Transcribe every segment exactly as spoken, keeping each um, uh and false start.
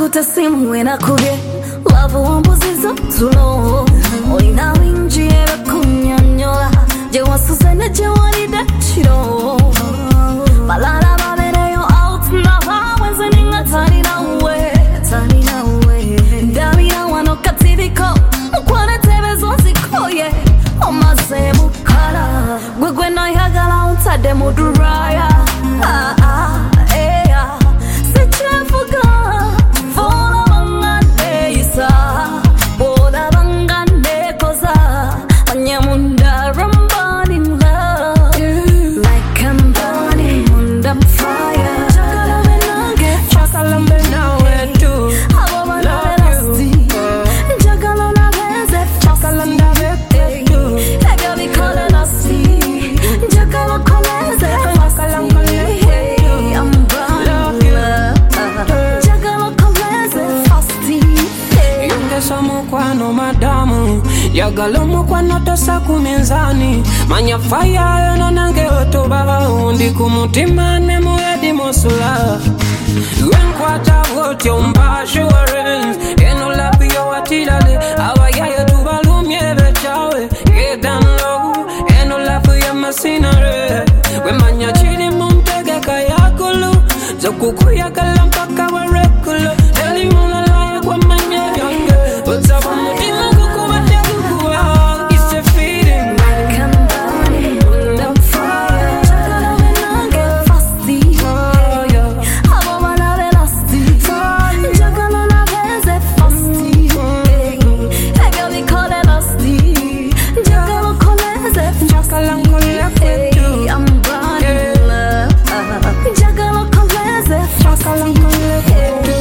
kuta simu inakubye love wambuzizo tulo Oina winji ebe kunyonyola Je wasusene je wanida chiro Balala babereyo out na wawenze ninga tani na uwe Tani na uwe Ndamina wano katiriko Mkwane tebe zonziko ye Omaze mukala Gwegwe na yagala untade muduraya Ah ah eh ah Sichefuga Vola wangane isa Bola wangane koza Wanyamunda I'm burning love Like I'm burning munda fire Chakala benage Chakala benawe tu Abo banabelasti Chakala na beze Chakala ndabete tu Ega bi kole nasi Chakala koleze Chakala koleze tu I'm burning love Chakala koleze fasti Yunge somo kwano madamu Yagalo mukwano tosa kumenzani Manya faya yono nange otobaba Undi kumutima nemu edi mosula Wenkwata wote umbashu arrange Eno lapi yo watilale Awa yaya tubalumye bechawe Gedan logu Eno lapi ya masinare Wemanya chini muntege kayakulu Zokukuya kalampaka warekulu Eli mulalaya kwa manye yange Whatsapu mutima kukuwa tegukuwa It's a feeling Like I'm burning munda fire Chakala benage fasti Oh yeah Abo banabelasti Chakala na beze fasti Ega bi kole nasti Chakala koleze Chakala koleze tu I'm burning love Chakala koleze Chakala koleze tu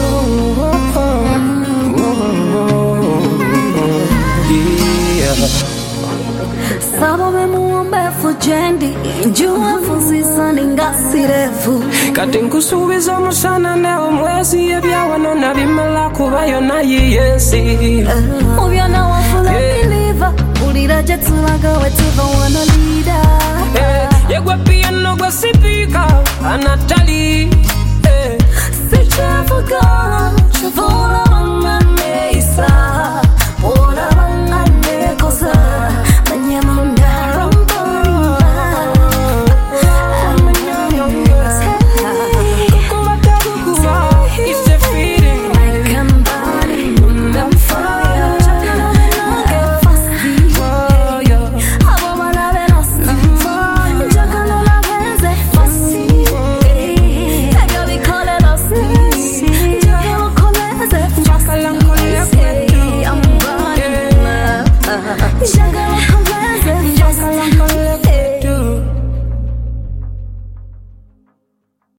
Yeah Sabo me muombe fujendi Njua fuzisa ningasirefu Kati nkusubiza musana neo mwezi Ebyawa nona bimala kubayo na yiyesi Ubyana wafula believer Ulira jetulaga wetuva wana leader Yegwe piano gwe sipika Anatali eh. Sichefuga Chavula wangane isa Bola wangane kosa Manye munda rambamba Kukuwata kukuwa It's a feeling Like I'm burning munda fire Chakala benage fasti Oh yeah Abo banabelasti Chakala na beze fasti Ega bi kole nasti Chakala koleze Chakala koleze tu I'm burning love Chakala koleze